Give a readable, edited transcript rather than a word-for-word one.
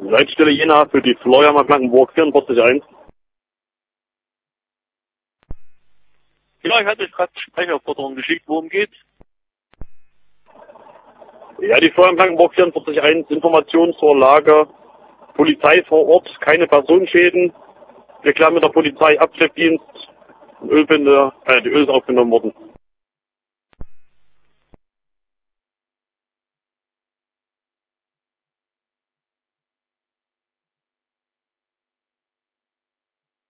Leitstelle Jena für die Florian Blankenburg 44.1. Ja, ich hatte gerade Speicherforderung geschickt, worum geht's? Ja, die Florian Blankenburg 44.1, Informationen zur Lage, Polizei vor Ort, keine Personenschäden. Wir klären mit der Polizei Abschleppdienst, die Öl ist aufgenommen worden.